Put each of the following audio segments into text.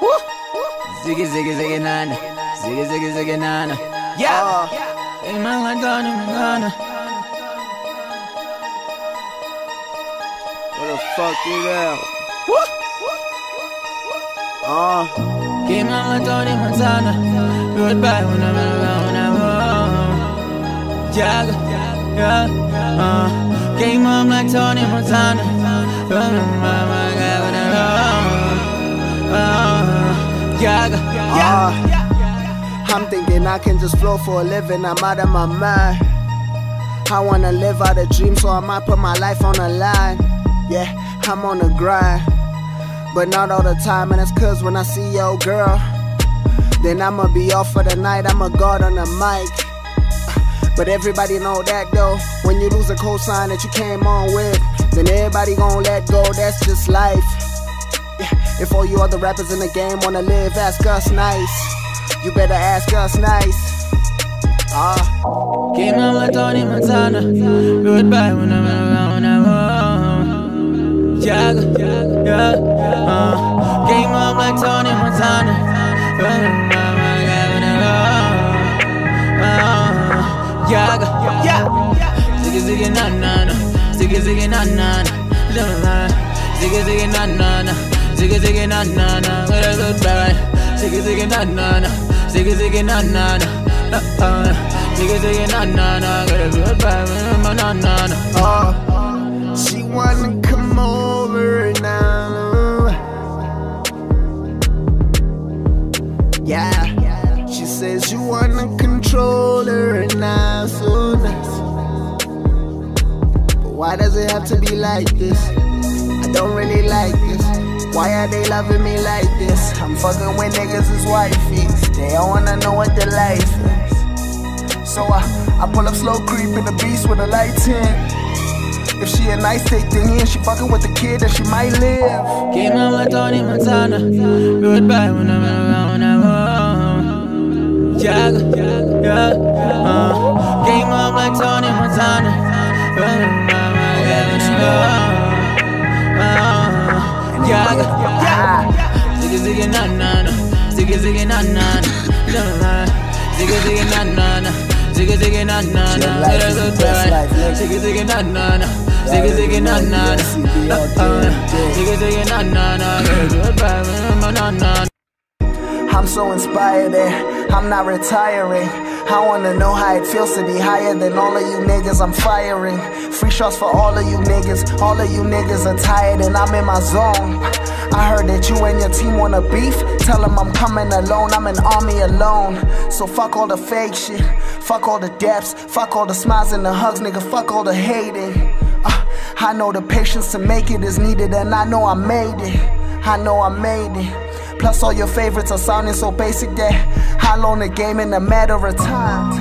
Ziggy, ziggy, ziggy, nana. Ziggy, ziggy, ziggy, nana. Yeah. Hey, man, I done it, nana. What the fuck is that? Came on my Tony Montana. Goodbye when I'm home. Jagger, yeah. Came on like Tony Montana. Jagger, yeah. I'm thinking I can just flow for a living. I'm out of my mind. I wanna live out a dream, so I might put my life on the line. Yeah, I'm on the grind, but not all the time. And it's cause when I see your girl, then I'ma be off for the night. I'm a god on the mic. But everybody know that though, when you lose a cosign that you came on with, then everybody gon' let go, that's just life. Yeah, if all you other rappers in the game wanna live, ask us nice. You better ask us nice. Came on like Tony Montana. Goodbye when I'm home. Jagger, yeah. Came on like Tony Montana. Jagger, yeah. Ziggy, ziggy, na na na. Ziggy, ziggy, na na na. Ziggy, ziggy, na na na. Ziggy, ziggy, na na na. Goodbye. Ziggy, ziggy, na na na. Ziggy, ziggy, na na na. Ziggy, ziggy, na na na. Goodbye, na na na. She wanna come over now. Yeah, she says you wanna control her now, so nice. But why does it have to be like this? I don't really like this. Why are they loving me like this? I'm fucking with niggas as wifeys. They don't wanna know what the life is. So I pull up slow creep in the beast with a light tint. If she a nice take thing and she fucking with the kid, then she might live. Came on like Tony Montana. Goodbye when I'm home. Jagger, yeah. Came on like Tony Montana. Jagger, yeah. Ziggy, ziggy, na na na. Ziggy, ziggy, na na na. Ziggy, ziggy, na na na. Ziggy, ziggy, na na na. Ziggy, ziggy, na na na. Ziggy, ziggy, na na na. Ziggy, ziggy, na na na. I'm so inspired and I'm not retiring. I wanna know how it feels to be higher than all of you niggas. I'm firing free shots for all of you niggas. All of you niggas are tired and I'm in my zone. I heard that you and your team wanna beef. Tell them I'm coming alone, I'm an army alone. So fuck all the fake shit, fuck all the depths, fuck all the smiles and the hugs, nigga, fuck all the hating. I know the patience to make it is needed, and I know I made it. I know I made it. Plus all your favorites are sounding so basic that I learned the game in a matter of time.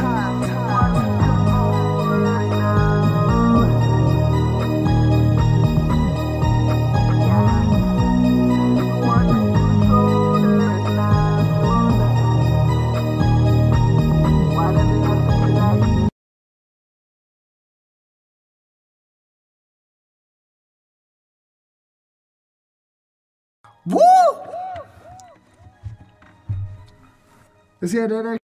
Woo! Is he that